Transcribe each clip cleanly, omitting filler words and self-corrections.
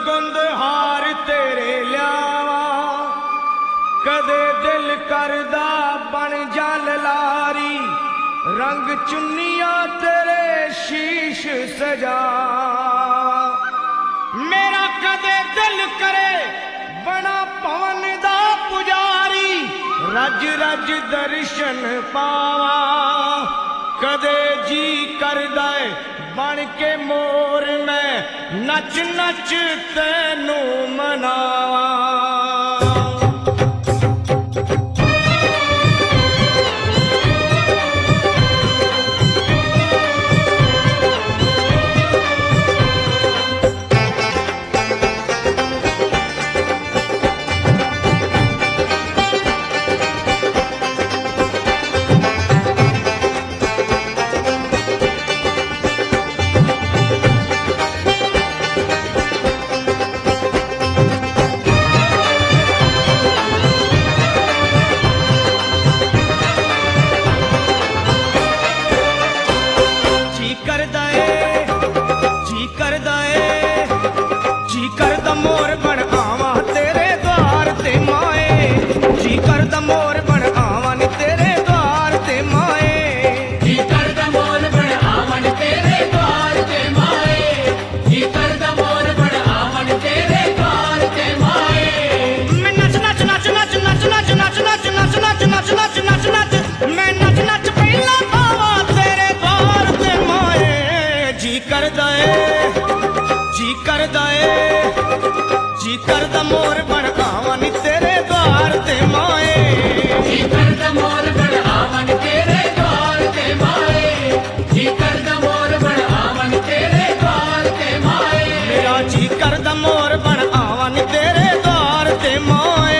सुगंध हार तेरे लियावा, कदे दिल करदा बन जा ललारी, रंग चुन्निया तेरे शीश सजा। मेरा कदे दिल करे बना पवन दा पुजारी, रज रज दर्शन पावा, कदे जी करदा बन के मोर मैं नच नच तेनू मनावा। जी करदा मोर बन आवा नी तेरे द्वार ते माए, जी करदा मोर बन आवा नी तेरे द्वार ते माए, जी करदा मोर बन आवा नी तेरे द्वार ते माए। मेरा जी करदा मोर बन आवा नी तेरे द्वार ते माए।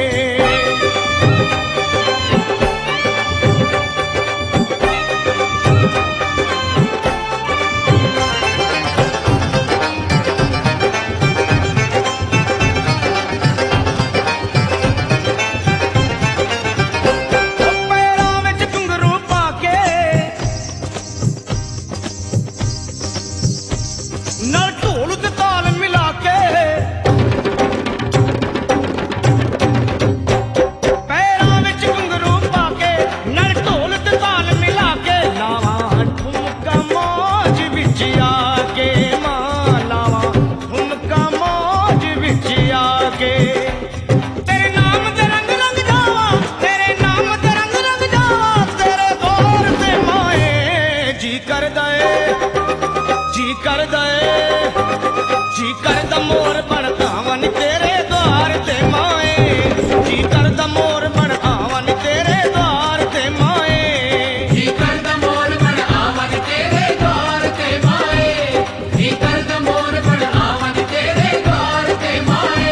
जी करदा मोर बन आवा नी तेरे द्वार ते माए, जी करदा मोर बन आवा नी तेरे द्वार ते माए, जी करदा मोर बन आवा नी तेरे द्वार ते माए, जी करदा मोर बन आवा नी तेरे द्वार ते माए।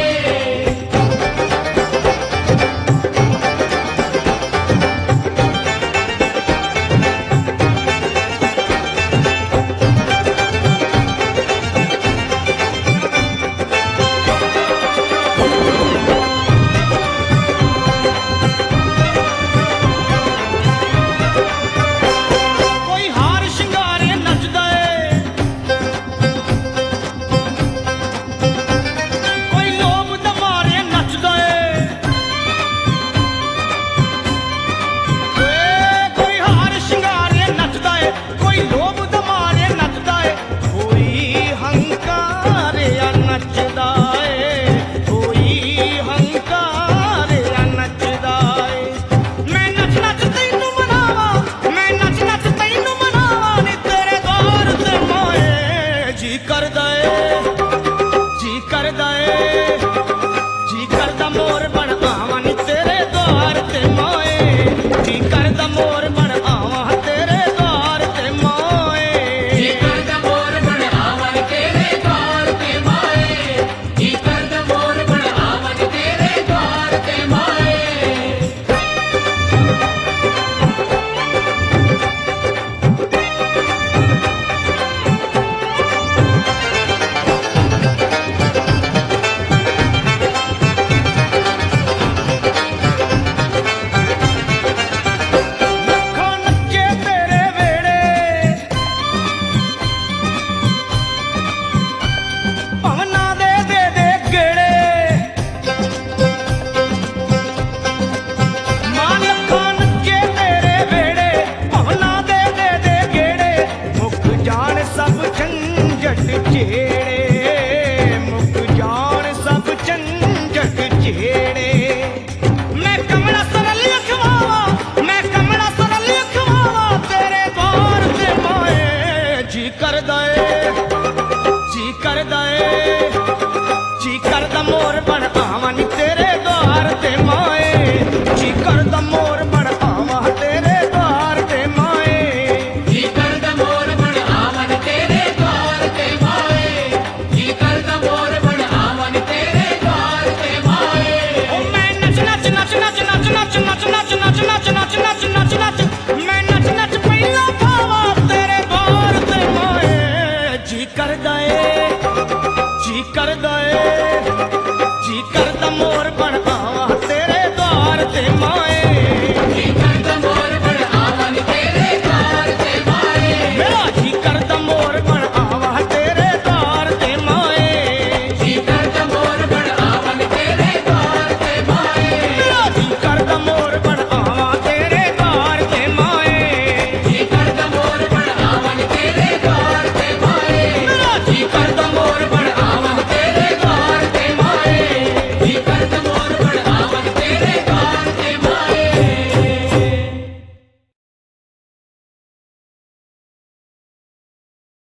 झंझट जेड़े मुक जान सब झंझट जेड़े मैं कमला सरल अखवावा मैं कमला सरल अखवावा तेरे द्वार ते माए जी कर द मोर बन आवां नी तेरे द्वार ते माए जी कर द मोर बन आवां तेरे द्वार ते माए जी कर द मोर बन आवन तेरे द्वार ते माए जी कर द मोर बन आवन तेरे द्वार ते माए ओ मैं नच नच नच नच नच नच नच नच नच नच नच नच नच नच मैं नच नच पहिला पावा तेरे द्वार ते माए जी कर दे